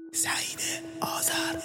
سعید آذر.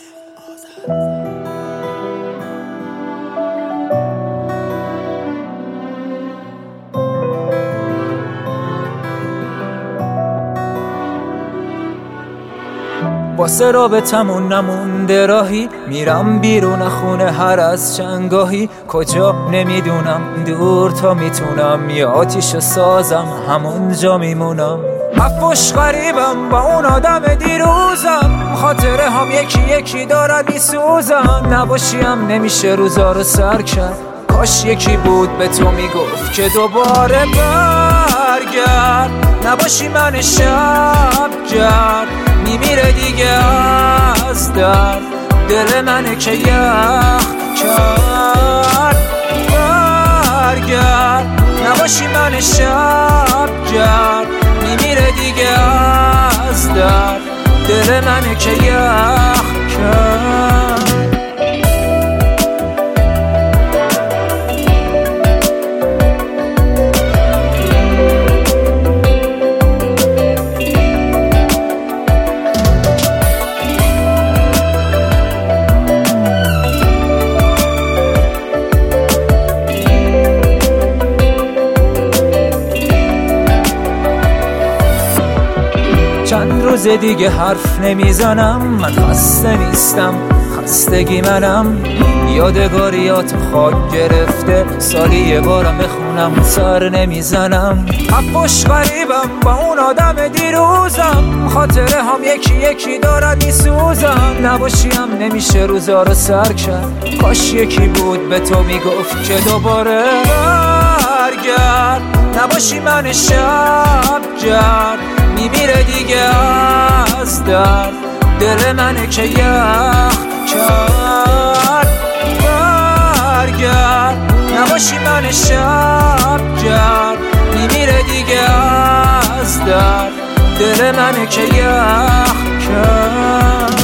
واسه رابطمون نمونده راهی، میرم بیرون خونه هر از چنگاهی. کجا نمیدونم، دور تا میتونم، یه آتیش سازم همونجا میمونم. حفوش غریبم با اون آدم دیروزم، خاطره هم یکی یکی دارن میسوزن. نباشیم نمیشه روزا رو سر کرد، کاش یکی بود به تو میگفت که دوباره برگرد. نباشی من شب گرد میمیره دیگه از درد، دل منه که یخ کرد. برگرد نباشی من شب گرد میمیره دیگه از درد، دل منه که یخ کرد. چند روز دیگه حرف نمیزنم، من خسته نیستم، خستگی منم. یادگاریات خاک گرفته، سالی یه بارم بخونم سر نمیزنم. حفوش غریبم با اون آدم دیروزم، خاطره هم یکی یکی دارن میسوزن. نباشیم نمیشه روزا رو سر کرد، کاش یکی بود به تو میگفت که دوباره برگرد. نباشی من شب گرد میمیره دیگه از درد، دل منه که یخ کرد. برگرد نباشی من شب گرد میمیره دیگه از درد، دل منه که یخ کرد.